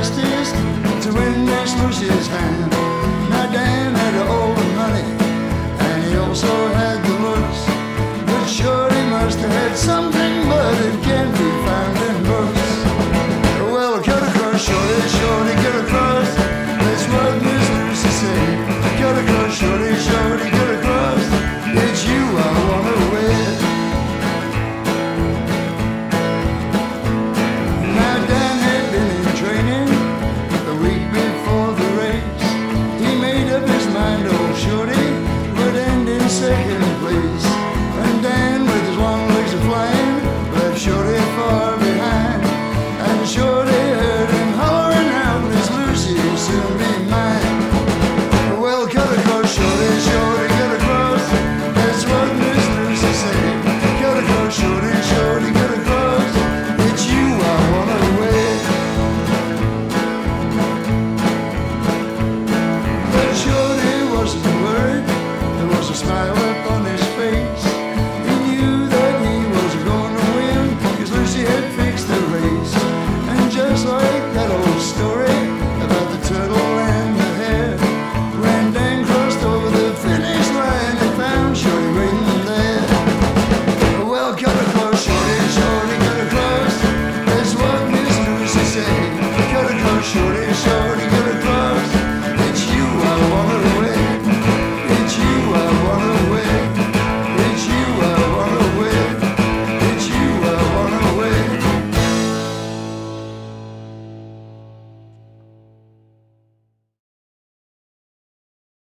fastest to win Miss Lucy's hand. Now Dan had all the money, and he also had the looks, but sure he must have had something